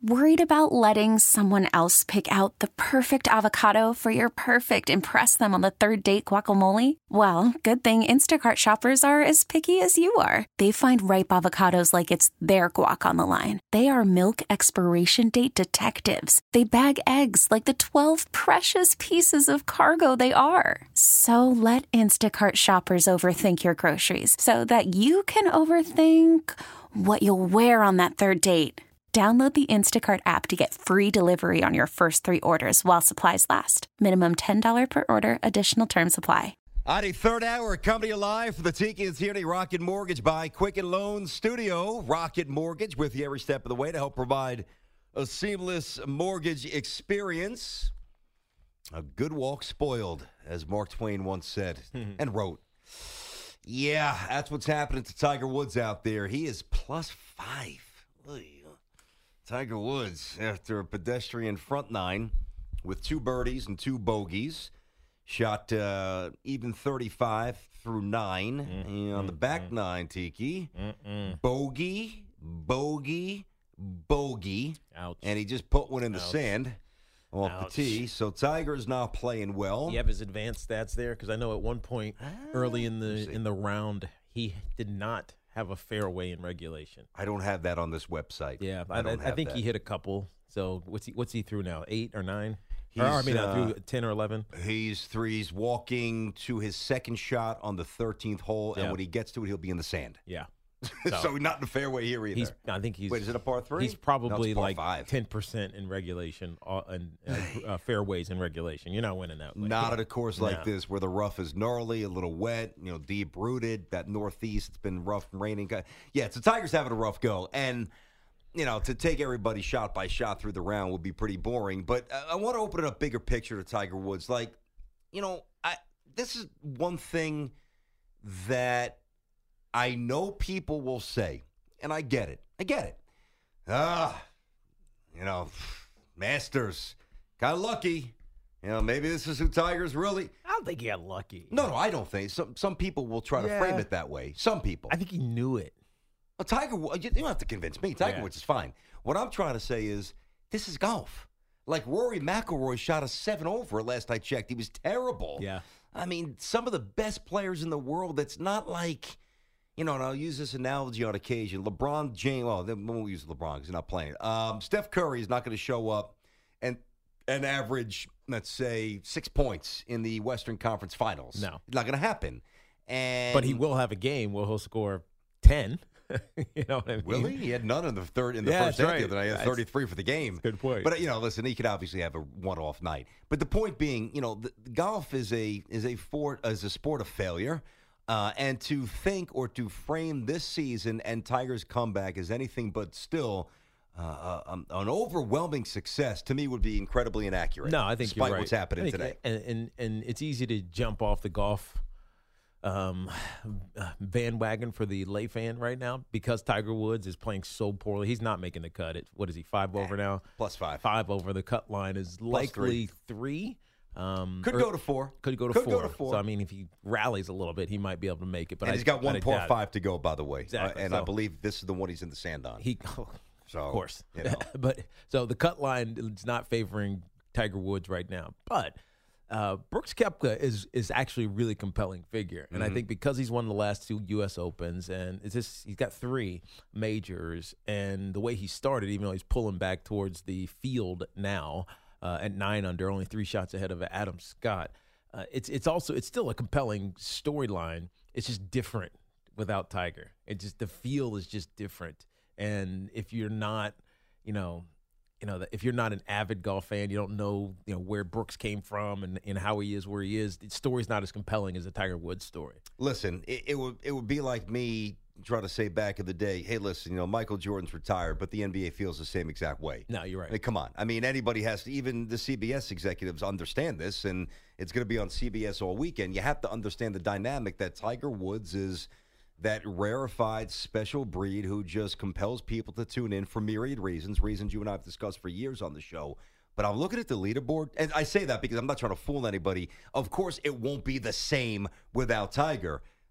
Worried about letting someone else pick out the perfect avocado for your perfect impress them on the third date guacamole? Well, good thing Instacart shoppers are as picky as you are. They find ripe avocados like it's their guac on the line. They are milk expiration date detectives. They bag eggs like the 12 precious pieces of cargo they are. So let Instacart shoppers overthink your groceries so that you can overthink what you'll wear on that third date. Download the Instacart app to get free delivery on your first 3 orders while supplies last. Minimum $10 per order. Additional terms apply. On a third hour, coming to you live for the Tiki and Tierney Rocket Mortgage by Quicken Loans Studio. Rocket Mortgage with you every step of the way to help provide a seamless mortgage experience. A good walk spoiled, as Mark Twain once said and wrote. Yeah, that's what's happening to Tiger Woods out there. He is +5. Tiger Woods, after a pedestrian front nine with 2 birdies and 2 bogeys, shot even 35 through 9. And on the back 9, Tiki, bogey, bogey, bogey. Ouch. And he just put one in the sand off the tee. So Tiger's not playing well. You have his advanced stats there? Because I know at one point early in the round, he did not have a fairway in regulation. I don't have that on this website. Yeah, I think he hit a couple. So what's he through now? 8 or 9? Through 10 or 11. He's walking to his second shot on the 13th hole, and when he gets to it, he'll be in the sand. Yeah. So not in the fairway here either. I think he's. Wait, is it a par 3? He's probably no, like 5. 10% in regulation and fairways in regulation. You're not winning that. Not at a course like this where the rough is gnarly, a little wet, deep rooted. That northeast, it's been rough and raining. Yeah, so Tiger's having a rough go, and to take everybody shot by shot through the round would be pretty boring. But I want to open it up bigger picture to Tiger Woods. This is one thing that I know people will say, and I get it. Masters, got lucky. Maybe this is who Tiger's really. I don't think he got lucky. No, I don't think. Some people will try to frame it that way. Some people. I think he knew it. Well, Tiger, you don't have to convince me. Tiger Woods is fine. What I'm trying to say is this is golf. Like Rory McIlroy shot a 7 over last I checked. He was terrible. Yeah. I mean, some of the best players in the world, that's not like, and I'll use this analogy on occasion. LeBron James, we won't use LeBron because he's not playing. Steph Curry is not going to show up and average, let's say, 6 points in the Western Conference Finals. No. It's not going to happen. But he will have a game where he'll score 10. You know what I mean? Will he? He had none in the first half. Right. Then I had 33 for the game. Good point. But listen, he could obviously have a one-off night. But the point being, the golf is a sport of failure. And to think or to frame this season and Tiger's comeback as anything but still an overwhelming success, to me, would be incredibly inaccurate. No, I think despite you're right. what's happening today. And it's easy to jump off the golf bandwagon for the lay fan right now because Tiger Woods is playing so poorly. He's not making the cut. What is he, 5 over now? +5. 5 over. The cut line is likely 3. Could go to 4. Could go to 4. So, I mean, if he rallies a little bit, he might be able to make it. But he's got one par 5 to go, by the way. Exactly. I believe this is the one he's in the sand on. Of course. So the cut line is not favoring Tiger Woods right now. But Brooks Koepka is actually a really compelling figure. And I think because he's won the last 2 U.S. Opens and he's got 3 majors, and the way he started, even though he's pulling back towards the field now, at 9 under, only 3 shots ahead of Adam Scott. It's still a compelling storyline. It's just different without Tiger. The feel is just different. And if you're not, if you're not an avid golf fan, you don't know, where Brooks came from and how he is where he is. The story's not as compelling as the Tiger Woods story. Listen, it would be like me trying to say back in the day, hey, listen, Michael Jordan's retired, but the NBA feels the same exact way. No, you're right. I mean, come on. I mean, anybody has to, even the CBS executives understand this, and it's going to be on CBS all weekend. You have to understand the dynamic that Tiger Woods is that rarefied special breed who just compels people to tune in for myriad reasons you and I have discussed for years on the show. But I'm looking at the leaderboard, and I say that because I'm not trying to fool anybody. Of course, it won't be the same without Tiger.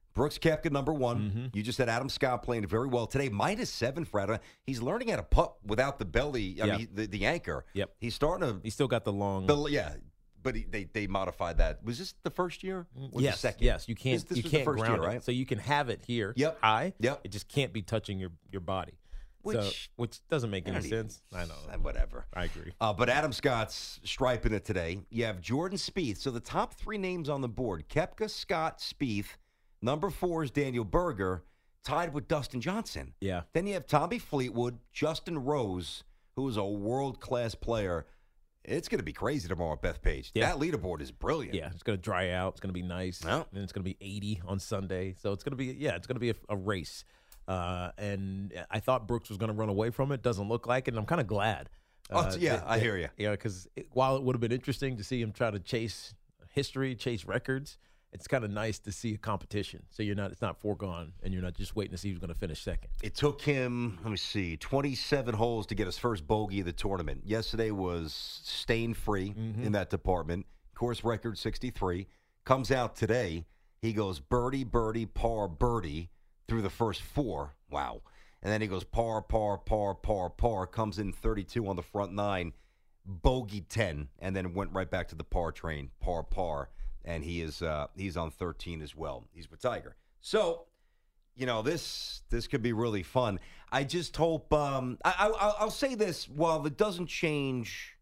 Brooks Koepka, number one. You just said Adam Scott playing very well today. -7 for Adam. He's learning how to putt without the belly, I mean, the anchor. Yep. He's starting to. He's still got the long. But they modified that. Was this the first year? Or yes, the second? yes. You can't. This you was can't the first ground year, it, right? so you can have it here high. It just can't be touching your body. Which doesn't make any sense. I know. Whatever. I agree. But Adam Scott's striping it today. You have Jordan Spieth. So the top 3 names on the board: Koepka, Scott, Spieth. Number 4 is Daniel Berger, tied with Dustin Johnson. Yeah. Then you have Tommy Fleetwood, Justin Rose, who is a world-class player. It's going to be crazy tomorrow at Bethpage. Yeah. That leaderboard is brilliant. Yeah, it's going to dry out. It's going to be nice. Yeah. And it's going to be 80 on Sunday. So it's going to be, it's going to be a race. And I thought Brooks was going to run away from it. Doesn't look like it. And I'm kind of glad. I hear you. Yeah, because while it would have been interesting to see him try to chase history, chase records, it's kind of nice to see a competition. So it's not foregone, and you're not just waiting to see who's going to finish second. It took him, 27 holes to get his first bogey of the tournament. Yesterday was stain-free in that department. Course record 63. Comes out today. He goes birdie, birdie, par, birdie through the first 4. Wow. And then he goes par, par, par, par, par. Comes in 32 on the front 9. Bogey 10. And then went right back to the par train. Par, par. And he's on 13 as well. He's with Tiger. So, this could be really fun. I just hope I'll say this, while it doesn't change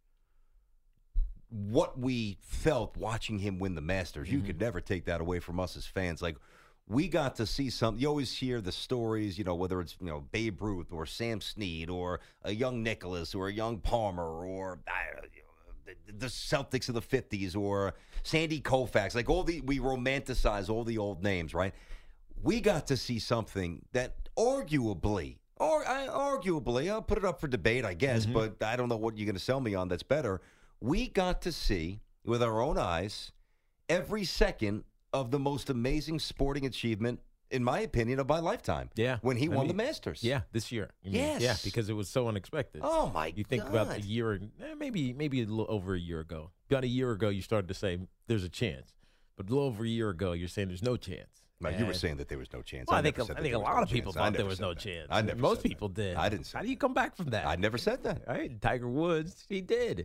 what we felt watching him win the Masters, you could never take that away from us as fans. Like, we got to see something. You always hear the stories, whether it's Babe Ruth or Sam Snead or a young Nicklaus or a young Palmer or the Celtics of the 50s or Sandy Koufax, like we romanticize all the old names, right? We got to see something that arguably, I'll put it up for debate, I guess, but I don't know what you're going to sell me on that's better. We got to see with our own eyes every second of the most amazing sporting achievement, in my opinion, of my lifetime. Yeah. When he won the Masters. Yeah, this year. Yes. Yeah, because it was so unexpected. Oh, my God. You think about a year, maybe a little over a year ago. About a year ago, you started to say there's a chance. But a little over a year ago, you're saying there's no chance. No, you were saying that there was no chance. Well, I think a lot of people thought there was no chance. Most people did. I didn't say that. How do you come back from that? I never said that. All right, Tiger Woods, he did.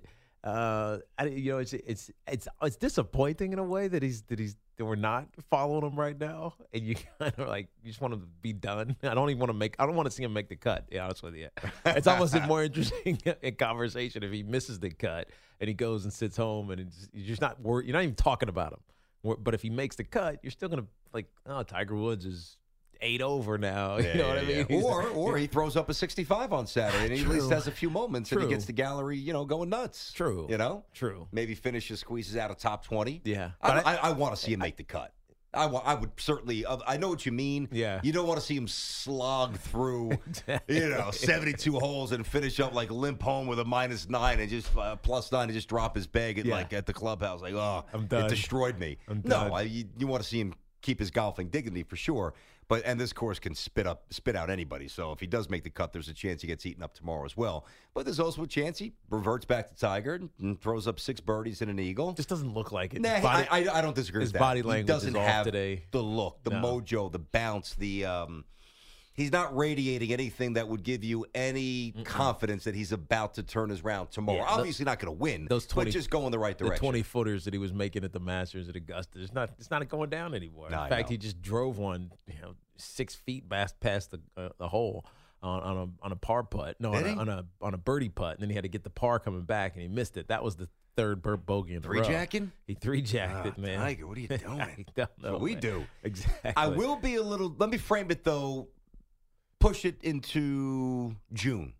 It's disappointing in a way that that we're not following him right now, and you kind of you just want him to be done. I don't want to see him make the cut. To be honest with you, it's almost a more interesting conversation if he misses the cut and he goes and sits home and you're just not worried. You're not even talking about him. But if he makes the cut, you're still gonna Tiger Woods is 8 over now. You know what I mean? Or he throws up a 65 on Saturday, and he at least has a few moments, and he gets the gallery, going nuts. True. True. Maybe finishes, squeezes out a top 20. Yeah. I want to see him make the cut. I would certainly. I know what you mean. Yeah. You don't want to see him slog through, 72 holes and finish up like limp home with a -9 and just +9 and just drop his bag at the clubhouse. Like, I'm done. It destroyed me. I'm done. No, you want to see him keep his golfing dignity for sure. And this course can spit out anybody. So if he does make the cut, there's a chance he gets eaten up tomorrow as well. But there's also a chance he reverts back to Tiger and throws up 6 birdies and an eagle. Just doesn't look like it. Nah, I don't disagree with that. His body language doesn't is off have today. The look, the mojo, the bounce, he's not radiating anything that would give you any confidence that he's about to turn his round tomorrow. Yeah, Obviously not going to win, but just go in the right direction. The 20-footers that he was making at the Masters at Augusta, it's not going down anymore. No, in fact, he just drove one 6 feet past the hole on a par putt. No, on a birdie putt, and then he had to get the par coming back, and he missed it. That was the third bogey in a row. Three-jacking? He three-jacked it, man. Tiger, what are you doing? I don't know, what we do. Exactly. I will be let me frame it, though. Push it into June.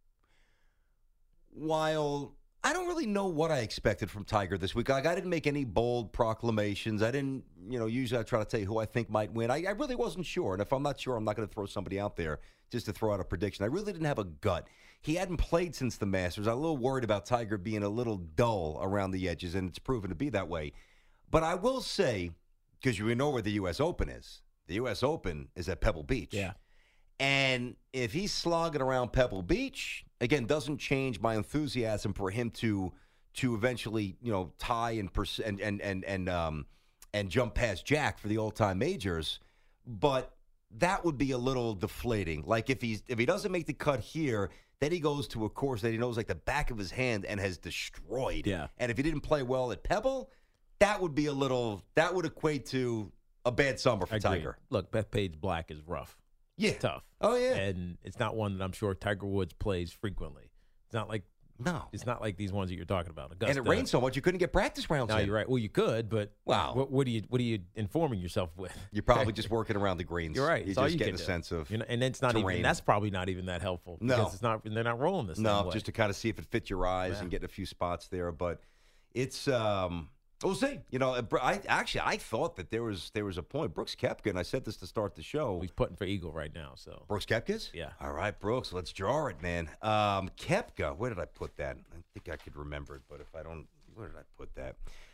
While I don't really know what I expected from Tiger this week. I didn't make any bold proclamations. I didn't, usually I try to tell you who I think might win. I really wasn't sure. And if I'm not sure, I'm not going to throw somebody out there just to throw out a prediction. I really didn't have a gut. He hadn't played since the Masters. I'm a little worried about Tiger being a little dull around the edges, and it's proven to be that way. But I will say, because you know where the U.S. Open is. The U.S. Open is at Pebble Beach. Yeah. And if he's slogging around Pebble Beach, again, doesn't change my enthusiasm for him to eventually, tie and jump past Jack for the all-time majors. but that would be a little deflating. Like if he doesn't make the cut here, then he goes to a course that he knows like the back of his hand and has destroyed. Yeah. And if he didn't play well at Pebble, that would equate to a bad summer for Tiger. Look, Bethpage Black is rough. Yeah. It's tough. Oh, yeah. And it's not one that I'm sure Tiger Woods plays frequently. It's not like these ones that you're talking about. Augusta. And it rained so much you couldn't get practice rounds No, in. you're right. Well, you could, but wow. What are you informing yourself with? You're probably just working around the greens. You're right. You're It's all just you getting can a do. sense of and it's not terrain. even. That's probably not even that helpful. No. Because they're not rolling this. No, same way. just to kind of see if it fits your eyes and get a few spots there. But it's we'll see. I thought that there was a point. Brooks Koepka, and I said this to start the show. He's putting for eagle right now. So Brooks Koepka's? Yeah. All right, Brooks, let's draw it, man. Koepka, where did I put that? I think I could remember it, but if I don't, where did I put that?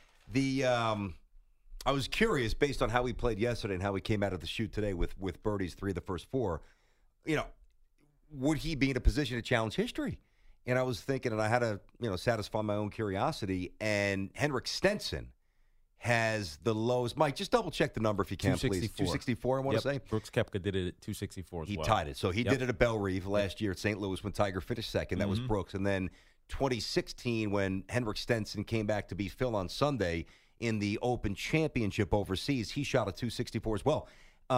I was curious based on how he played yesterday and how he came out of the chute today with birdies 3 of the first 4. Would he be in a position to challenge history? And I was thinking, and I had to, satisfy my own curiosity. And Henrik Stenson has the lowest. Mike, just double check the number if you can, please. 264, I want to say. Brooks Koepka did it at 264 as well. He tied it. So he did it at Belle Reve last year at St. Louis when Tiger finished second. That was Brooks. And then 2016 when Henrik Stenson came back to beat Phil on Sunday in the Open Championship overseas, he shot a 264 as well.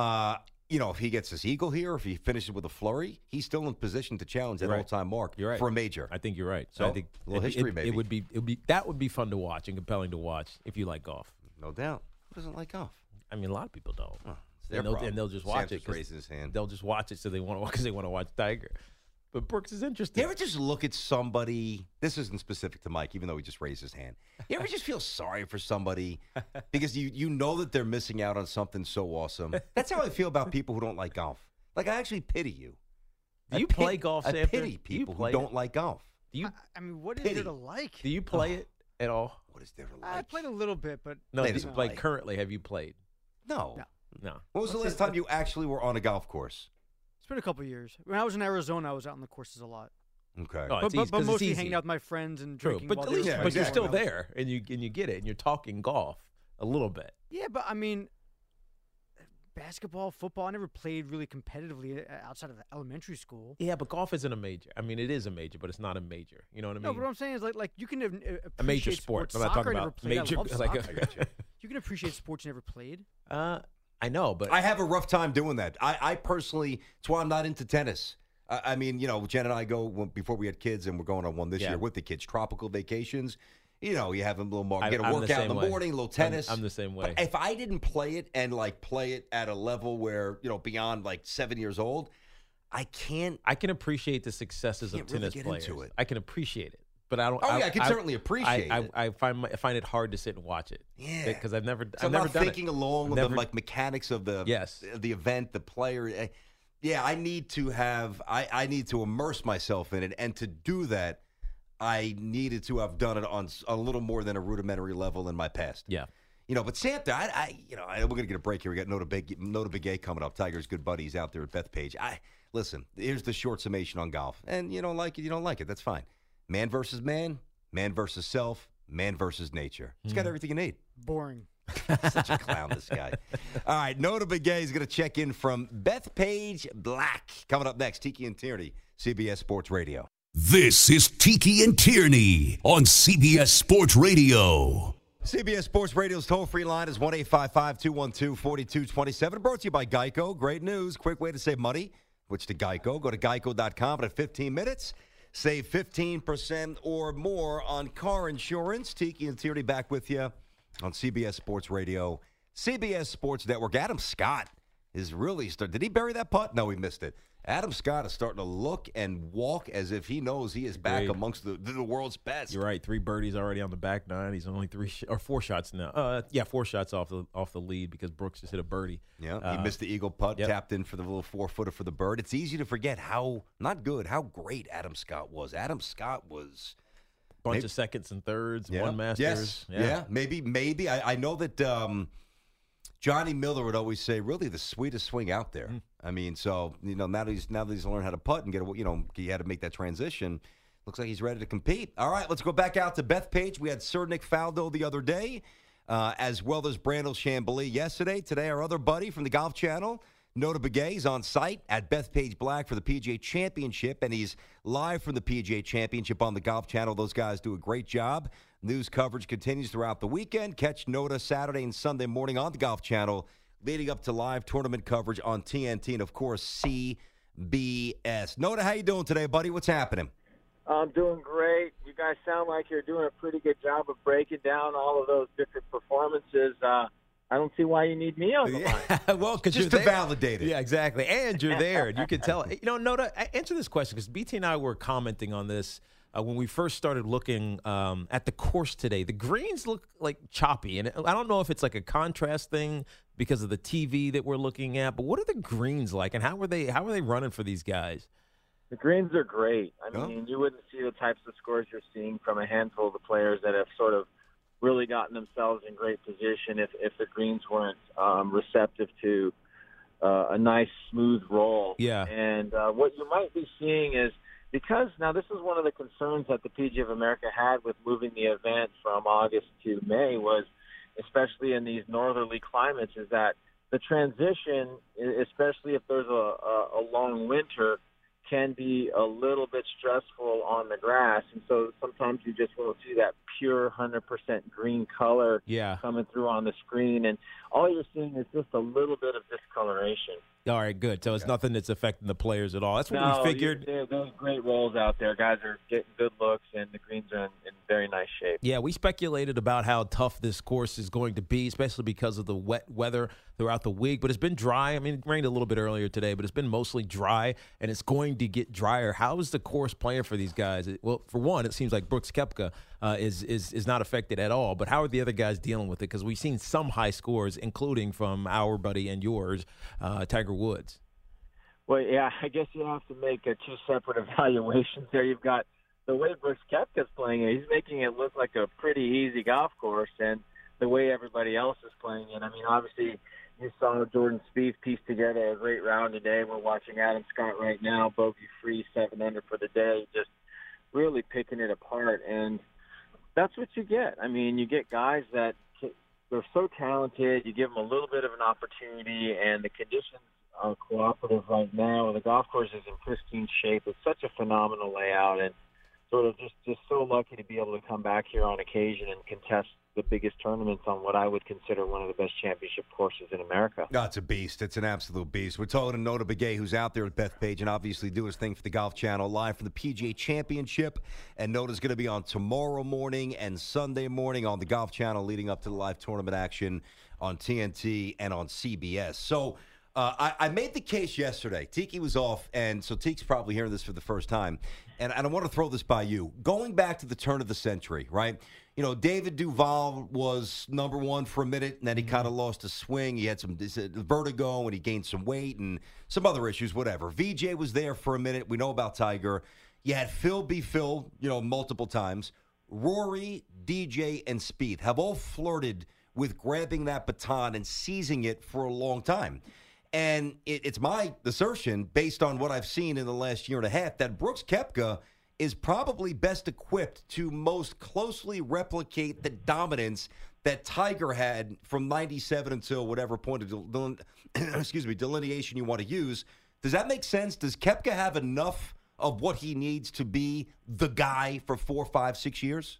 If he gets this eagle here, if he finishes with a flurry, he's still in position to challenge that all-time mark for a major. I think you're right. So I think a little history, maybe. That would be fun to watch and compelling to watch if you like golf. No doubt. Who doesn't like golf? I mean, a lot of people don't. Oh, it's their problem. And they'll just watch Sam's it. raising his hand. They'll just watch it because they want to watch Tiger. But Brooks is interesting. You ever just look at somebody? This isn't specific to Mike, even though he just raised his hand. You ever just feel sorry for somebody because you know that they're missing out on something so awesome? That's how I feel about people who don't like golf. Like, I actually pity you. Do you play golf, Sam? I pity people who don't like golf. Do you? I mean, what is there to like? Do you play it at all? What is there to like? I played a little bit, but no. Currently, have you played? No. No. When was the last time you actually were on a golf course? It's been a couple of years. When I was in Arizona, I was out on the courses a lot. Okay. Oh, but mostly hanging out with my friends and drinking. But while at least, they were but you're playing. still there, and you get it, and you're talking golf a little bit. Yeah, but I mean, basketball, football, I never played really competitively outside of elementary school. Yeah, but golf isn't a major. I mean, it is a major, but it's not a major. You know what I mean? No, but what I'm saying is like you can appreciate a major sport. I'm not Soccer, talking I never about played. major. I love Like soccer. You can appreciate sports you never played. I know, but I have a rough time doing that. I personally, it's why I'm not into tennis. I mean, Jen and I go before we had kids, and we're going on one this year with the kids. Tropical vacations. You have a little more, get a workout in the morning, a little tennis. I'm the same way. But if I didn't play it and play it at a level where beyond 7 years old, I can't. I can appreciate the successes of tennis players. Into it. I can appreciate it. But I don't. Oh yeah, I can certainly appreciate it. I find it hard to sit and watch it. Yeah, because I've never. So I've never not done thinking it. along with the mechanics of the event, the player. Yeah, I need to have. I need to immerse myself in it, and to do that, I needed to have done it on a little more than a rudimentary level in my past. Yeah. But Santa, we're gonna get a break here. We got Nota Big coming up. Tiger's good buddies out there at Bethpage. Listen. Here's the short summation on golf, and you don't like it. You don't like it. That's fine. Man versus man, man versus self, man versus nature. He's got everything you need. Boring. Such a clown, this guy. All right, Nota Begay is going to check in from Bethpage Black. Coming up next, Tiki and Tierney, CBS Sports Radio. This is Tiki and Tierney on CBS Sports Radio. CBS Sports Radio's toll-free line is 1-855-212-4227. Brought to you by Geico. Great news. Quick way to save money. Switch to Geico. Go to geico.com in 15 minutes. Save 15% or more on car insurance. Tiki and Tierney back with you on CBS Sports Radio, CBS Sports Network. Adam Scott is really starting. Did he bury that putt? No, he missed it. Adam Scott is starting to look and walk as if he knows he is back amongst the world's best. You're right. 3 birdies already on the back nine. He's only 4 shots now. 4 shots off the lead because Brooks just hit a birdie. Yeah, he missed the eagle putt, tapped in for the little 4-footer for the bird. It's easy to forget how great Adam Scott was. Adam Scott was bunch of seconds and thirds, one Masters. Yes. Yeah, maybe. I know that Johnny Miller would always say, really the sweetest swing out there. I mean, so now that he's learned how to putt and he had to make that transition. Looks like he's ready to compete. All right, let's go back out to Bethpage. We had Sir Nick Faldo the other day. as well as Brandel Chambly yesterday. Today, our other buddy from the Golf Channel, Notah Begay, is on site at Bethpage Black for the PGA Championship, and he's live from the PGA Championship on the Golf Channel. Those guys do a great job. News coverage continues throughout the weekend. Catch Notah Saturday and Sunday morning on the Golf Channel, leading up to live tournament coverage on TNT and, of course, CBS. Notah, how you doing today, buddy? What's happening? I'm doing great. You guys sound like you're doing a pretty good job of breaking down all of those different performances. I don't see why you need me on the line. Well, because just to validate it. Yeah, exactly. And you're there. You can tell. Notah, answer this question, because BT and I were commenting on this when we first started looking at the course today. The greens look like choppy, and I don't know if it's like a contrast thing because of the TV that we're looking at. But what are the greens like, and how are they running for these guys? The greens are great. I mean, you wouldn't see the types of scores you're seeing from a handful of the players that have sort of really gotten themselves in great position if the greens weren't receptive to a nice, smooth roll. Yeah. And what you might be seeing is, because now this is one of the concerns that the PGA of America had with moving the event from August to May, was, especially in these northerly climates, is that the transition, especially if there's a long winter, can be a little bit stressful on the grass. And so sometimes you just won't see that pure 100% green color coming through on the screen. And all you're seeing is just a little bit of discoloration. All right, good. So it's nothing that's affecting the players at all. That's what we figured. Those great rolls out there. Guys are getting good looks, and the greens are in very nice shape. Yeah, we speculated about how tough this course is going to be, especially because of the wet weather throughout the week. But it's been dry. I mean, it rained a little bit earlier today, but it's been mostly dry, and it's going to get drier. How is the course playing for these guys? Well, for one, it seems like Brooks Koepka is not affected at all. But how are the other guys dealing with it? Because we've seen some high scores, including from our buddy and yours, Tiger Woods. Well, yeah, I guess you have to make two separate evaluations there. You've got the way Brooks Koepka's playing it. He's making it look like a pretty easy golf course, and the way everybody else is playing it. I mean, obviously, you saw Jordan Spieth piece together a great round today. We're watching Adam Scott right now, bogey-free, 7 under for the day, just really picking it apart. And that's what you get. I mean, you get guys that they're so talented. You give them a little bit of an opportunity, and the conditions are cooperative right now. The golf course is in pristine shape. It's such a phenomenal layout, and sort of just so lucky to be able to come back here on occasion and contest the biggest tournaments on what I would consider one of the best championship courses in America. No, it's a beast. It's an absolute beast. We're talking to Notah Begay, who's out there at Bethpage and obviously doing his thing for the Golf Channel, live from the PGA Championship. And Notah's going to be on tomorrow morning and Sunday morning on the Golf Channel, leading up to the live tournament action on TNT and on CBS. So I made the case yesterday. Tiki was off, and so Tiki's probably hearing this for the first time. And I want to throw this by you. Going back to the turn of the century, right? You know, David Duval was number one for a minute, and then he kind of lost his swing. He had some vertigo, and he gained some weight and some other issues, whatever. VJ was there for a minute. We know about Tiger. You had Phil be Phil, multiple times. Rory, DJ, and Spieth have all flirted with grabbing that baton and seizing it for a long time. And it's my assertion, based on what I've seen in the last year and a half, that Brooks Koepka is probably best equipped to most closely replicate the dominance that Tiger had from 97 until whatever point of delineation you want to use. Does that make sense? Does Koepka have enough of what he needs to be the guy for 4, 5, 6 years?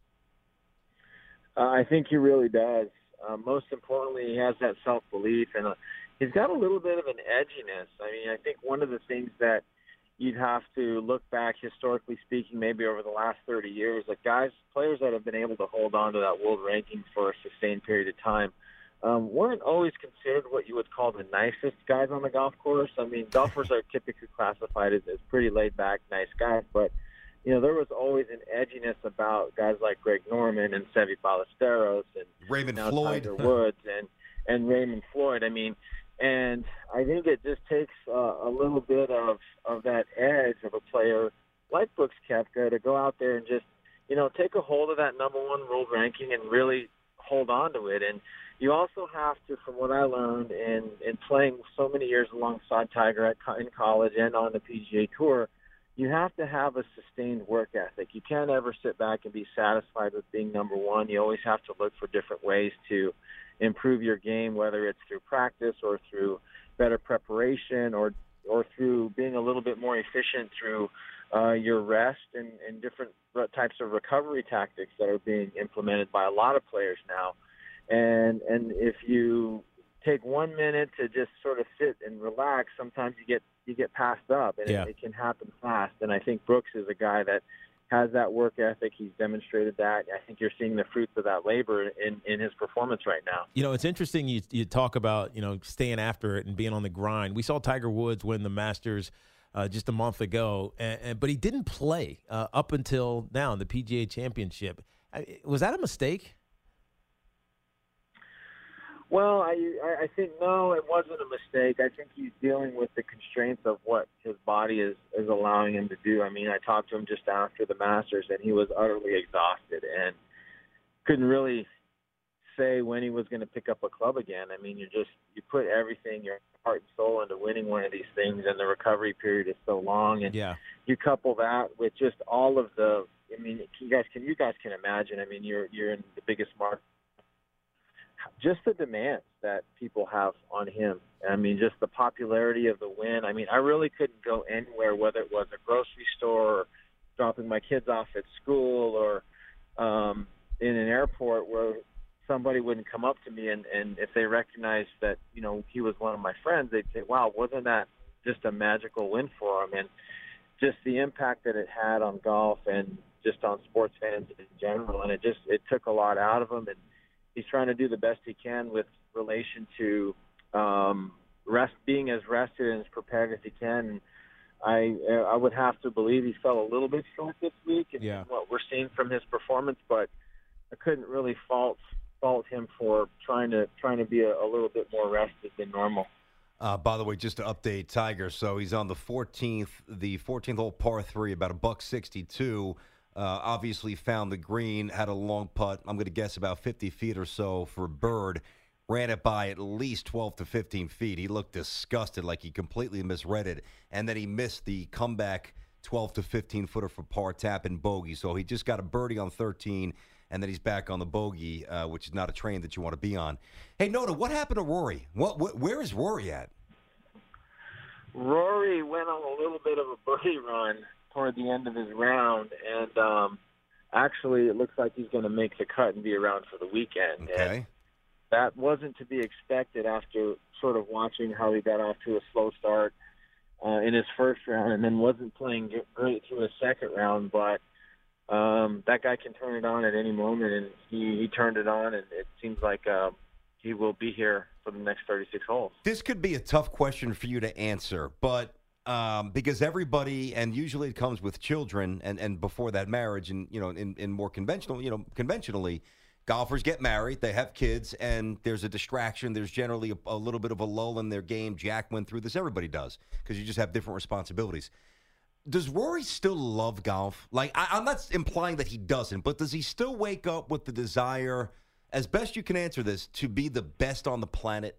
I think he really does. Most importantly, he has that self-belief, and he's got a little bit of an edginess. I mean, I think one of the things that you'd have to look back, historically speaking, maybe over the last 30 years, like players that have been able to hold on to that world ranking for a sustained period of time weren't always considered what you would call the nicest guys on the golf course. I mean, golfers are typically classified as pretty laid-back, nice guys, but there was always an edginess about guys like Greg Norman and Seve Ballesteros and Raymond now Floyd, Tiger Woods and Raymond Floyd. I mean, and I think it just takes a little bit of that edge of a player like Brooks Koepka to go out there and just, take a hold of that number one world ranking and really hold on to it. And you also have to, from what I learned in playing so many years alongside Tiger in college and on the PGA Tour, you have to have a sustained work ethic. You can't ever sit back and be satisfied with being number one. You always have to look for different ways to improve your game, whether it's through practice or through better preparation or through being a little bit more efficient through your rest and different types of recovery tactics that are being implemented by a lot of players now. And if you take 1 minute to just sort of sit and relax, sometimes you get passed up, and it can happen fast. And I think Brooks is a guy that has that work ethic. He's demonstrated that. I think you're seeing the fruits of that labor in his performance right now. You know, it's interesting you talk about, staying after it and being on the grind. We saw Tiger Woods win the Masters just a month ago, but he didn't play up until now, the PGA Championship. Was that a mistake? Well, I think, no, it wasn't a mistake. I think he's dealing with the constraints of what his body is allowing him to do. I mean, I talked to him just after the Masters, and he was utterly exhausted and couldn't really say when he was going to pick up a club again. I mean, you put everything, your heart and soul, into winning one of these things, and the recovery period is so long. And you couple that with just all of the, I mean, you guys can imagine. I mean, you're in the biggest market. Just the demands that people have on him. I mean, just the popularity of the win. I mean, I really couldn't go anywhere, whether it was a grocery store or dropping my kids off at school or in an airport, where somebody wouldn't come up to me and if they recognized that, he was one of my friends, they'd say, wow, wasn't that just a magical win for him? And just the impact that it had on golf and just on sports fans in general. And it took a lot out of him. And he's trying to do the best he can with relation to being as rested and as prepared as he can. And I would have to believe he fell a little bit short this week in what we're seeing from his performance, but I couldn't really fault him for trying to be a little bit more rested than normal. By the way, just to update Tiger, so he's on the 14th hole, par 3, about $162. Obviously found the green, had a long putt, I'm going to guess about 50 feet or so for Bird. Ran it by at least 12 to 15 feet. He looked disgusted, like he completely misread it. And then he missed the comeback 12 to 15-footer for par, tap, and bogey. So he just got a birdie on 13, and then he's back on the bogey, which is not a train that you want to be on. Hey, Noda, what happened to Rory? Where is Rory at? Rory went on a little bit of a birdie run toward the end of his round, and actually it looks like he's going to make the cut and be around for the weekend. Okay. And that wasn't to be expected after sort of watching how he got off to a slow start in his first round and then wasn't playing great through his second round, but that guy can turn it on at any moment, and he turned it on, and it seems like he will be here for the next 36 holes. This could be a tough question for you to answer, but because everybody, and usually it comes with children and before that marriage, and in more conventionally, golfers get married, they have kids, and there's a distraction. There's generally a little bit of a lull in their game. Jack went through this. Everybody does, because you just have different responsibilities. Does Rory still love golf? Like, I'm not implying that he doesn't, but does he still wake up with the desire, as best you can answer this, to be the best on the planet?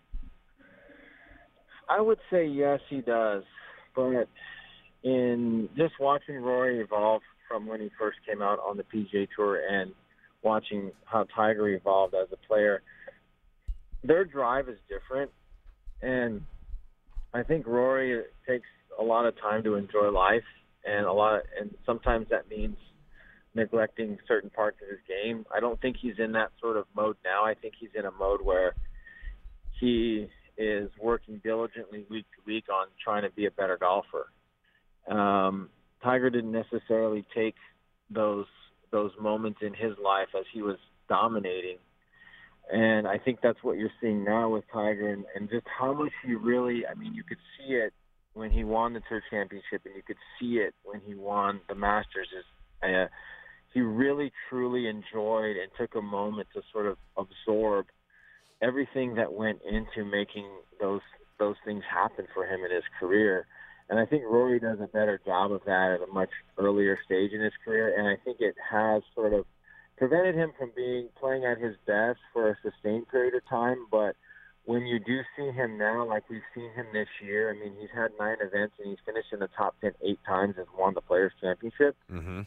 I would say yes, he does. But in just watching Rory evolve from when he first came out on the PGA Tour and watching how Tiger evolved as a player, their drive is different. And I think Rory takes a lot of time to enjoy life, and sometimes that means neglecting certain parts of his game. I don't think he's in that sort of mode now. I think he's in a mode where he is working diligently week to week on trying to be a better golfer. Tiger didn't necessarily take those moments in his life as he was dominating. And I think that's what you're seeing now with Tiger, and just how much he really, I mean, you could see it when he won the Tour Championship, and you could see it when he won the Masters. He really, truly enjoyed and took a moment to sort of absorb everything that went into making those things happen for him in his career. And I think Rory does a better job of that at a much earlier stage in his career, and I think it has sort of prevented him from playing at his best for a sustained period of time. But when you do see him now, like we've seen him this year, I mean, he's had 9 events and he's finished in the top 10 8 times and won the Players' Championship.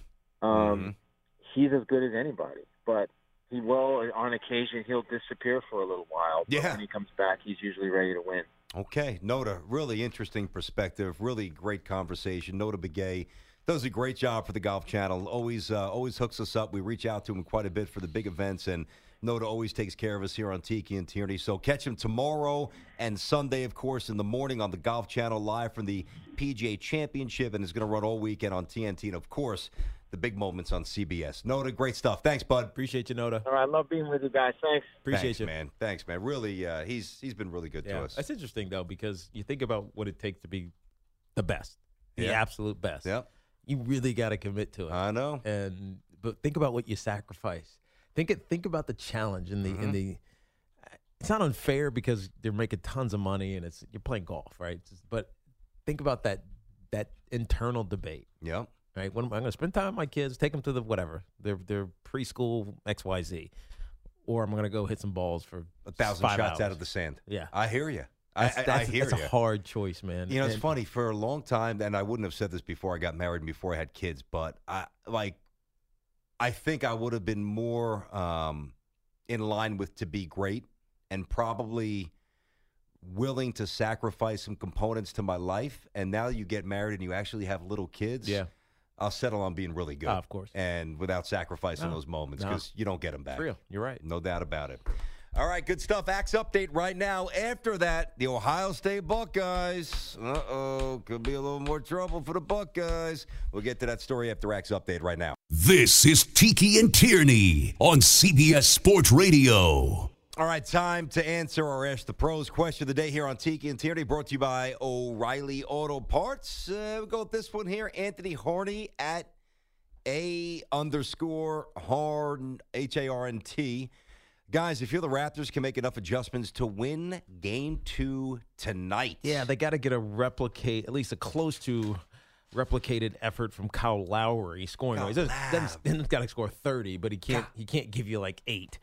He's as good as anybody, but he will, on occasion, he'll disappear for a little while. But when he comes back, he's usually ready to win. Okay, Notah, really interesting perspective, really great conversation. Notah Begay does a great job for the Golf Channel. Always hooks us up. We reach out to him quite a bit for the big events, and Notah always takes care of us here on Tiki and Tierney. So catch him tomorrow and Sunday, of course, in the morning on the Golf Channel, live from the PGA Championship, and it's going to run all weekend on TNT, and of course, the big moments on CBS. Notah, great stuff. Thanks, bud. Appreciate you, Notah. All right, I love being with you guys. Thanks. Appreciate you, man. Thanks, man. Really, he's been really good to us. That's interesting though, because you think about what it takes to be the best, the absolute best. Yep. You really got to commit to it. I know. But think about what you sacrifice. Think about the challenge in the. It's not unfair because they're making tons of money and you're playing golf, right? But think about that internal debate. Yep. Right? When I'm going to spend time with my kids, take them to the whatever, their preschool XYZ, or I'm going to go hit some balls for 1,000 shots hours. Out of the sand. Yeah, I hear you. I hear you. That's a hard choice, man. You know, it's funny. For a long time, and I wouldn't have said this before I got married and before I had kids, but I think I would have been more in line with to be great and probably willing to sacrifice some components to my life. And now you get married and you actually have little kids. Yeah. I'll settle on being really good. Of course. And without sacrificing those moments because you don't get them back. It's real. You're right. No doubt about it. All right, good stuff. Axe update right now. After that, the Ohio State Buckeyes. Could be a little more trouble for the Buckeyes. We'll get to that story after Axe update right now. This is Tiki and Tierney on CBS Sports Radio. All right, time to answer or ask the pros question of the day here on Tiki and Tierney, brought to you by O'Reilly Auto Parts. We'll go with this one here. Anthony Harney at _Harn, HARNT. Guys, if you're the Raptors, can make enough adjustments to win Game 2 tonight. Yeah, they got to get at least a close to replicated effort from Kyle Lowry scoring. He's got to score 30, but he can't give you like 8.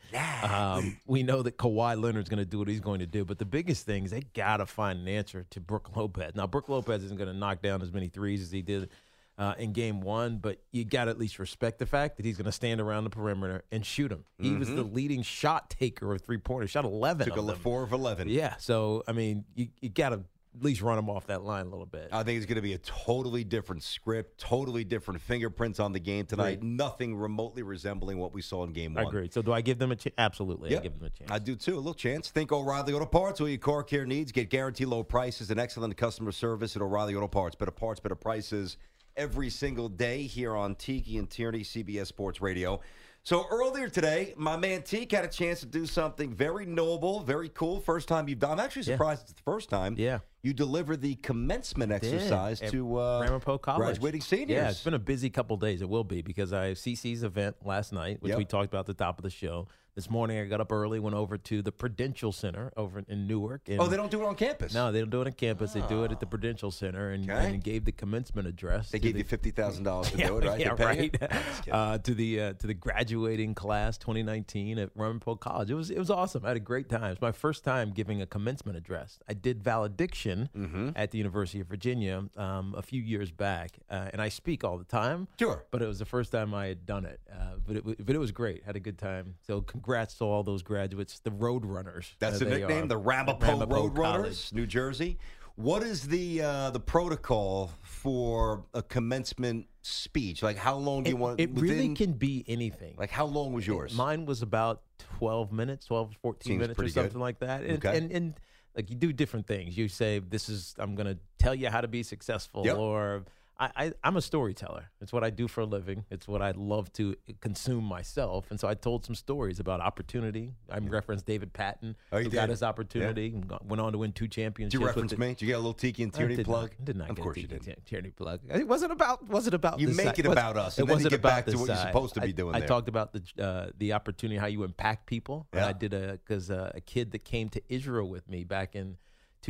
We know that Kawhi Leonard's going to do what he's going to do, but the biggest thing is they got to find an answer to Brook Lopez. Now, Brook Lopez isn't going to knock down as many threes as he did in Game 1, but you got to at least respect the fact that he's going to stand around the perimeter and shoot him. He was the leading shot taker of three-pointers, shot 11 Took of them. 4 of 11. Yeah, so, I mean, you got to at least run him off that line a little bit. I think it's going to be a totally different script, totally different fingerprints on the game tonight. Nothing remotely resembling what we saw in Game 1. I agree. So do I give them a chance? Absolutely. Yep. I give them a chance. I do, too. A little chance. Think O'Reilly Auto Parts. All your car care needs. Get guaranteed low prices and excellent customer service at O'Reilly Auto Parts. Better parts, better prices every single day here on Tiki and Tierney, CBS Sports Radio. So earlier today, my man Teak had a chance to do something very noble, very cool. First time you've done. I'm actually surprised it's the first time. Yeah. You delivered the commencement exercise to Ramapo College. Graduating seniors. Yeah, it's been a busy couple of days. It will be because I have CC's event last night, which we talked about at the top of the show. This morning I got up early, went over to the Prudential Center over in Newark. And they don't do it on campus? No, they don't do it on campus. They do it at the Prudential Center and gave the commencement address. They gave you $50,000 to do it, right? Yeah, right. To the graduating class 2019 at Ramapo College. It was awesome. I had a great time. It's my first time giving a commencement address. I did valediction at the University of Virginia a few years back, and I speak all the time. Sure. But it was the first time I had done it. But it was great. Had a good time. So congrats to all those graduates, the Road Runners. That's the nickname, the Ramapo Road Runners, New Jersey. What is the protocol for a commencement speech? Like, how long do you want? It really can be anything. Like, how long was yours? Mine was about 12 minutes, 14 minutes or something like that. And like, you do different things. You say, I'm going to tell you how to be successful, or I'm a storyteller. It's what I do for a living. It's what I love to consume myself. And so I told some stories about opportunity. I referenced David Patton, who got his opportunity, and went on to win 2 championships. Did you reference me? Did you get a little Tiki and Tierney plug? I did not of get course a you Tiki did. and Tierney plug. It wasn't about you this make side. it about us, and it then you wasn't get about back to what you're supposed to be doing I there. talked about the opportunity, how you impact people. Yeah. And I did because a kid that came to Israel with me back in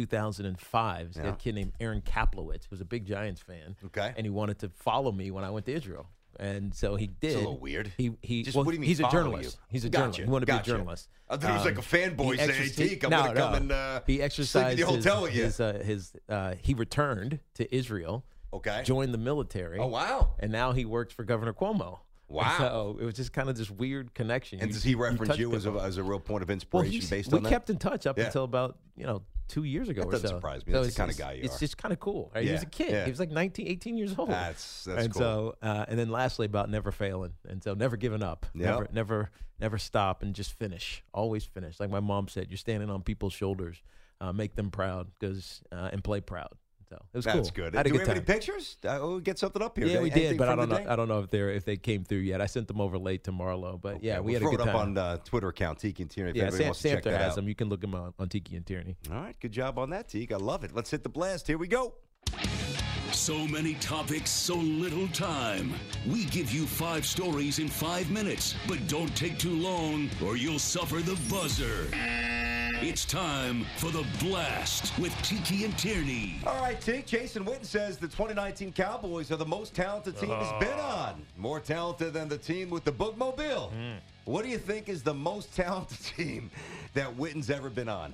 2005. A kid named Aaron Kaplowitz, who was a big Giants fan. Okay. And he wanted to follow me when I went to Israel. and so he did. It's a little weird. He Just, well, what do you mean he's a follow journalist. you? He's a Gotcha, journalist. He wanted to be a gotcha. journalist. I thought it was like a fanboy saying, "Teak, I'm going to come and he sleep exercised in the hotel with you." he returned to Israel. Okay. Joined the military. Oh, wow. And now he works for Governor Cuomo. Wow. And so it was just kind of this weird connection. And does he reference touched you as him. a real point of Well, inspiration based on that? we kept in touch up Yeah. until about 2 years ago That or doesn't so. surprise me. So That's the kind of guy you It's are. just kind of cool. Right? He was Yeah, a kid. yeah. He was like 19, 18 years old. That's and cool. so and then lastly about never failing, and so never giving up. Yep. Never stop and just finish. Always finish. Like my mom said, you're standing on people's shoulders. Make them proud and play proud. So it was cool. That's good. I had a Do we good have any time. pictures? We'll get something up here. Yeah, we Anything did, but I from don't the know. day? I don't know if they came through yet. I sent them over late to Marlo, but yeah, we we'll had a throw good it up time. on Twitter account, Tiki and Tierney. If Yeah, anybody wants to check Samter that has out. them. You can look them on Tiki and Tierney. All right, good job on that, Teak. I love it. Let's hit the blast. Here we go. So many topics, so little time. We give you 5 stories in 5 minutes, but don't take too long or you'll suffer the buzzer. It's time for the blast with Tiki and Tierney. All right, Teak. Jason Witten says the 2019 Cowboys are the most talented team he's been on. More talented than the team with the Bookmobile. What do you think is the most talented team that Witten's ever been on?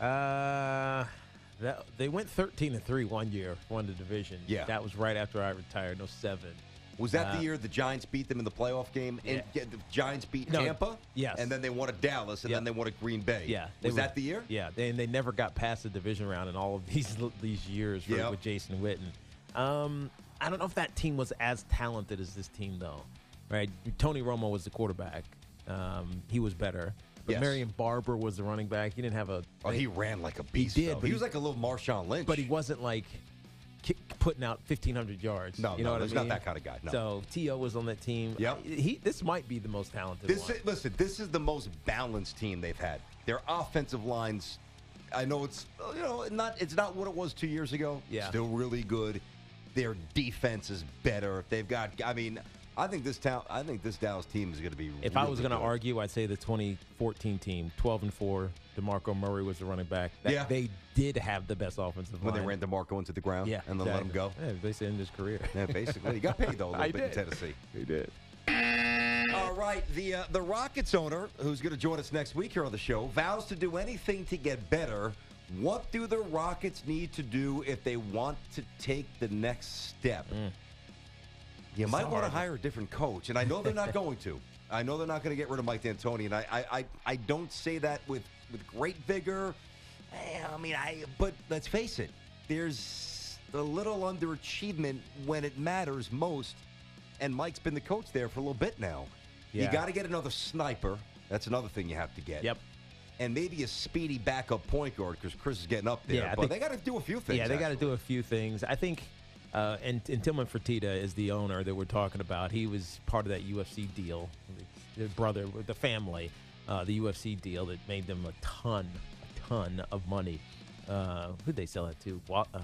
They went 13-3 one year, won the division. Yeah. That was right after I retired, 07. Was that the year the Giants beat them in the playoff game? Yeah. And the Giants beat No, Tampa? yes. And then they won at Dallas, and Yep. then they won at Green Bay. Yeah. Was that the year? Yeah. They never got past the division round in all of these years Yep. with Jason Witten. I don't know if that team was as talented as this team, though. Right? Tony Romo was the quarterback. He was better. But Yes. Marion Barber was the running back. He didn't have a... Oh, he ran like a beast. did, though. but He he- was like a little Marshawn Lynch. But he wasn't like putting out 1,500 yards. No, you know no, what I he's mean? not that kind of guy, no. So T.O. was on that team. Yep. This might be the most talented This one. listen, this is the most balanced team they've had. Their offensive lines, I know it's not what it was 2 years ago. Yeah. Still really good. Their defense is better. They've got. I think this Dallas team is going to be. If I was really going to good. argue, I'd say the 2014 team, 12-4. DeMarco Murray was the running back. Yeah. They did have the best offensive when line. they ran DeMarco into the ground, yeah, and then let him go. Yeah, basically ended his career. Yeah, basically, he got paid though a little I bit did. in Tennessee. He did. All right, the Rockets owner, who's going to join us next week here on the show, vows to do anything to get better. What do the Rockets need to do if they want to take the next step? You might want to hire a different coach, and I know they're not going to. I know they're not going to get rid of Mike D'Antoni, and I don't say that with great vigor. But let's face it, there's a little underachievement when it matters most, and Mike's been the coach there for a little bit now. Yeah. You got to get another sniper. That's another thing you have to get. Yep. And maybe a speedy backup point guard because Chris is getting up there. Yeah, I but think- they got to do a few things. Yeah, they got to actually. do a few things. I think, and Tillman Fertitta is the owner that we're talking about. He was part of that UFC deal, the brother, the family, the UFC deal that made them a ton of money. Who'd they sell it to?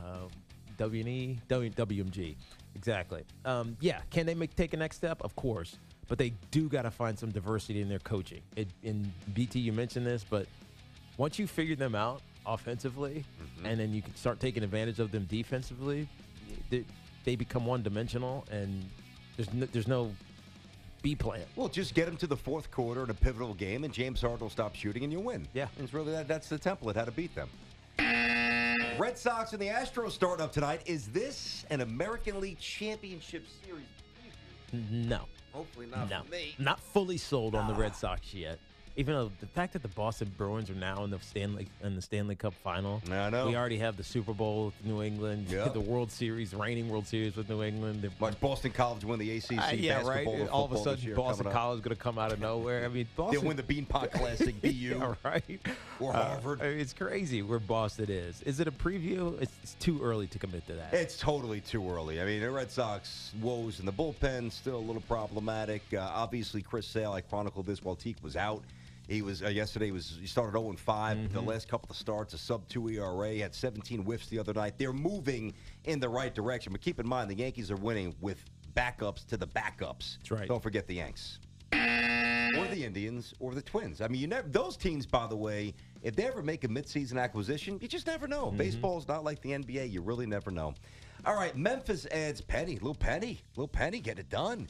WMG. Exactly. Yeah, can they take a next step? Of course. But they do got to find some diversity in their coaching. In BT, you mentioned this, but once you figure them out offensively, and then you can start taking advantage of them defensively, they become one-dimensional, and there's no B plan. Well, just get them to the fourth quarter in a pivotal game, and James Harden will stop shooting, and you win. Yeah. It's really that's the template, how to beat them. Red Sox and the Astros starting up tonight. Is this an American League Championship Series preview? No. Hopefully not No. for me. Not fully sold on the Red Sox yet. Even though the fact that the Boston Bruins are now in the Stanley Cup final. I know. We already have the Super Bowl with New England, Yeah. the World Series, the reigning World Series with New England. Watch Boston College win the ACC Yeah, right. basketball and All of a football this sudden, year Boston coming up. College is going to come out of nowhere. I mean, Boston They'll win the Beanpot Classic, BU. Yeah, right. Or Harvard. I mean, it's crazy where Boston is. Is it a preview? It's too early to commit to that. It's totally too early. I mean, the Red Sox woes in the bullpen, still a little problematic. Obviously, Chris Sale, I chronicled this while Teak was out. He was yesterday. He started 0-5. The last couple of starts, a sub-2 ERA. Had 17 whiffs the other night. They're moving in the right direction. But keep in mind, the Yankees are winning with backups to the backups. That's right. Don't forget the Yanks. Or the Indians, or the Twins. I mean, those teams, by the way, if they ever make a midseason acquisition, you just never know. Baseball's not like the NBA. You really never know. All right, Memphis adds Penny. Little Penny, get it done.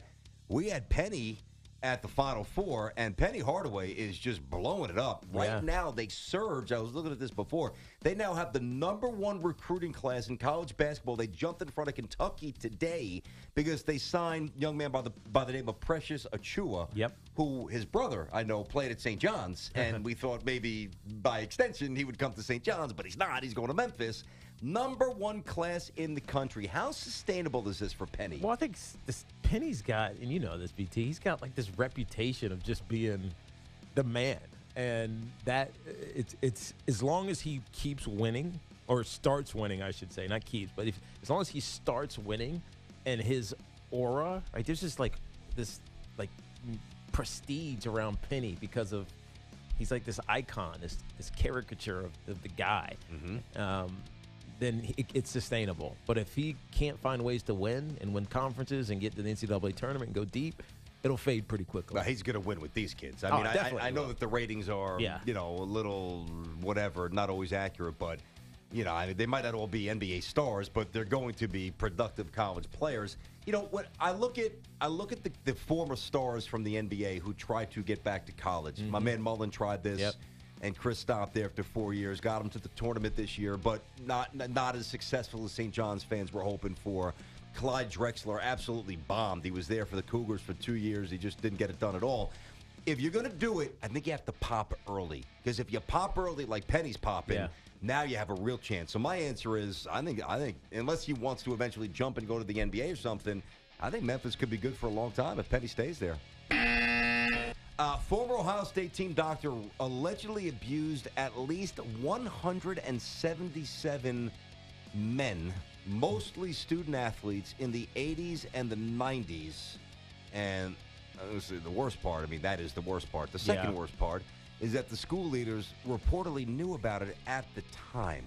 we had Penny at the Final Four, and Penny Hardaway is just blowing it up. Right now, they surge. I was looking at this before. They now have the #1 recruiting class in college basketball. They jumped in front of Kentucky today because they signed a young man by the name of Precious Achua, who his brother, I know, played at St. John's, and we thought maybe by extension he would come to St. John's, but he's not. He's going to Memphis. #1 class in the country. How sustainable is this for Penny? Well, I think this Penny's got, and you know this, BT, he's got like this reputation of just being the man. And that it's as long as he keeps winning, or starts winning, I should say, not keeps, but as long as he starts winning and his aura, right, there's just like this like prestige around Penny because of he's like this icon, this caricature of the guy. Then it's sustainable. But if he can't find ways to win and win conferences and get to the NCAA tournament and go deep, it'll fade pretty quickly. Well, he's going to win with these kids. I mean, I know that the ratings are, you know, a little whatever, not always accurate, but, you know, I mean, they might not all be NBA stars, but they're going to be productive college players. You know, what I look at the former stars from the NBA who tried to get back to college. My man Mullen tried this. And Chris stopped there after 4 years, got him to the tournament this year, but not as successful as St. John's fans were hoping for. Clyde Drexler absolutely bombed. He was there for the Cougars for 2 years. He just didn't get it done at all. If you're going to do it, I think you have to pop early. Because if you pop early like Penny's popping, now you have a real chance. So my answer is, I think unless he wants to eventually jump and go to the NBA or something, I think Memphis could be good for a long time if Penny stays there. Former Ohio State team doctor allegedly abused at least 177 men, mostly student athletes, in the 80s and the 90s. And the worst part, I mean, that is the worst part. The second worst part is that the school leaders reportedly knew about it at the time.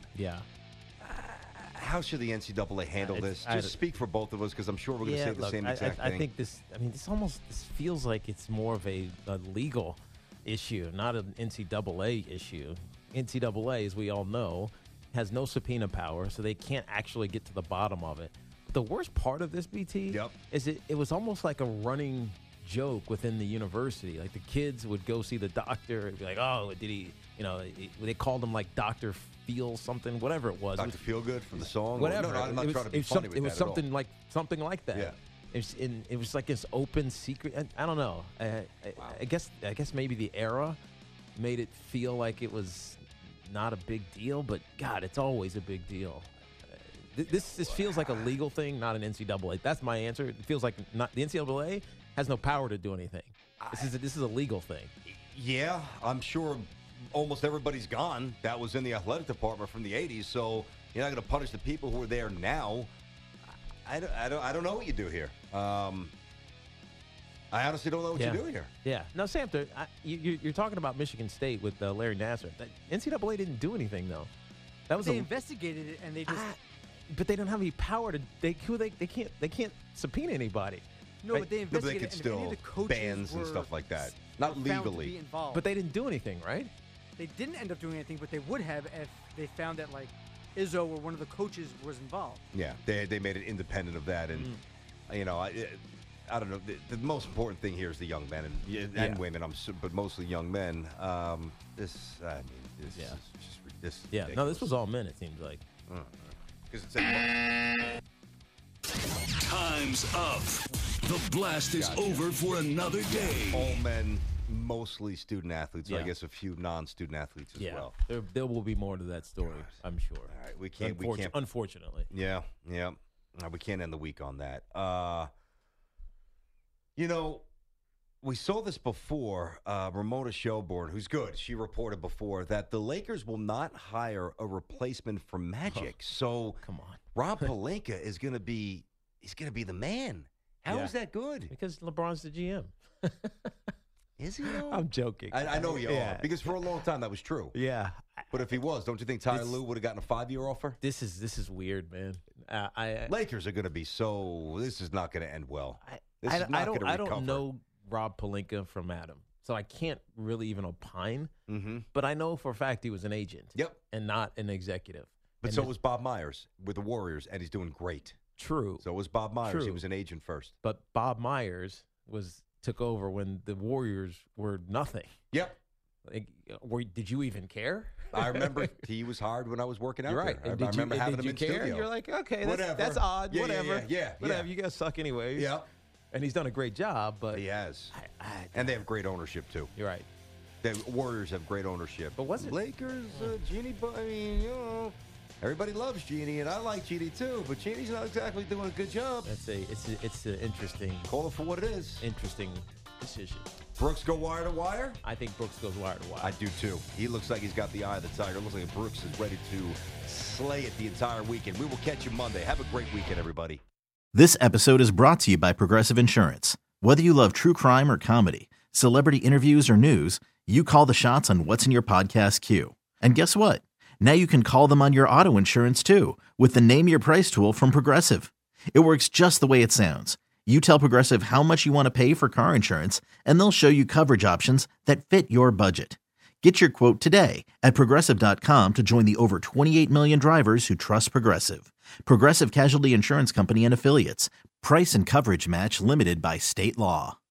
How should the NCAA handle this? Just speak for both of us, because I'm sure we're going to say the same exact thing. I think this feels like it's more of a legal issue, not an NCAA issue. NCAA, as we all know, has no subpoena power, so they can't actually get to the bottom of it. The worst part of this, BT, is it was almost like a running joke within the university. Like the kids would go see the doctor and be like, oh, did he, you know, they called him like Dr. Feel something, whatever it was. Dr. Feelgood from the song? Whatever. No, I'm not trying to be funny with that. It was something like that. Yeah. It was like this open secret. I don't know. I guess maybe the era made it feel like it was not a big deal, but God, it's always a big deal. This feels like a legal thing, not an NCAA. That's my answer. It feels like the NCAA has no power to do anything. This is a legal thing. Yeah, I'm sure almost everybody's gone. That was in the athletic department from the 80s, so you're not going to punish the people who are there now. I don't know what you do here. I honestly don't know what you do here. Yeah. No, Sam, you're talking about Michigan State with Larry Nassar. NCAA didn't do anything, though. They investigated it, and they just... but they don't have any power to... They can't subpoena anybody. No, but they investigated they could still bans and stuff like that. Not legally. But they didn't do anything, right? They didn't end up doing anything, but they would have if they found that, like, Izzo or one of the coaches was involved. Yeah, they made it independent of that. And, you know, I don't know. The most important thing here is the young men and women, but mostly young men. This is just ridiculous. No, this was all men, it seems like. Because it's Time's up. The blast is over for another day. All men, mostly student athletes. So I guess a few non-student athletes as well. There will be more to that story, I'm sure. All right, we can't. Unfortunately. Yeah. We can't end the week on that. You know, we saw this before. Ramona Shelburne, who's good, she reported before that the Lakers will not hire a replacement for Magic. So come on, Rob Pelinka is going to be. He's going to be the man. How is that good? Because LeBron's the GM. Is he? Though? I'm joking. I know you are. Because for a long time that was true. Yeah. But if he was, don't you think Ty Lue would have gotten a 5-year offer? This is weird, man. Lakers are going to be so. This is not going to end well. I don't know Rob Pelinka from Adam, so I can't really even opine. Mm-hmm. But I know for a fact he was an agent. Yep. And not an executive. But so was Bob Myers with the Warriors, and he's doing great. True. So was Bob Myers. True. He was an agent first. But Bob Myers took over when the Warriors were nothing. Yep. Like, did you even care? I remember he was hard when I was working out You're right. there. And I remember having him you in care? studio. You're like, okay, Whatever. that's odd. Yeah, whatever. yeah. Whatever. You guys suck anyways. Yeah. And he's done a great job, but He has. And they have great ownership, too. You're right. The Warriors have great ownership. But was it Lakers, Jeannie, I mean, you know, everybody loves Jeannie, and I like Jeannie too, but Jeannie's not exactly doing a good job. It's an interesting Call it for what it is. Interesting decision. Brooks go wire to wire? I think Brooks goes wire to wire. I do too. He looks like he's got the eye of the tiger. Looks like Brooks is ready to slay it the entire weekend. We will catch you Monday. Have a great weekend, everybody. This episode is brought to you by Progressive Insurance. Whether you love true crime or comedy, celebrity interviews or news, you call the shots on what's in your podcast queue. And guess what? Now you can call them on your auto insurance too with the Name Your Price tool from Progressive. It works just the way it sounds. You tell Progressive how much you want to pay for car insurance, and they'll show you coverage options that fit your budget. Get your quote today at Progressive.com to join the over 28 million drivers who trust Progressive. Progressive Casualty Insurance Company and Affiliates. Price and coverage match limited by state law.